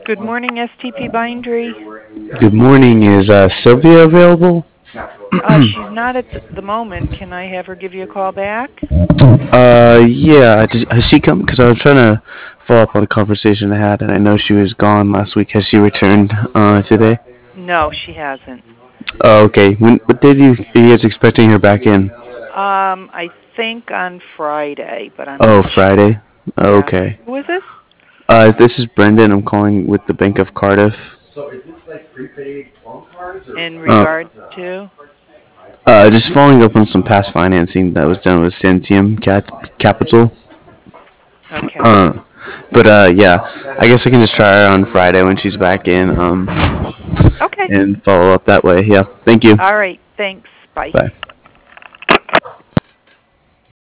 Good morning, STP Bindery. Good morning. Is Sylvia available? She's not at the moment. Can I have her give you a call back? Yeah. Has she come? Because I was trying to follow up on a conversation I had, and I know she was gone last week. Has she returned today? No, she hasn't. Oh, okay. What day are you guys expecting her back in? I think on Friday, but I'm Oh, not sure. Friday. Oh, Yeah. okay. Who is this? This is Brendan. I'm calling with the Bank of Cardiff. In Uh, regard to? just following up on some past financing that was done with Centium Capital. Okay. Uh, but yeah, I guess I can just try her on Friday when she's back in. Okay. And follow up that way. Yeah. Thank you. All right. Thanks. Bye. Bye.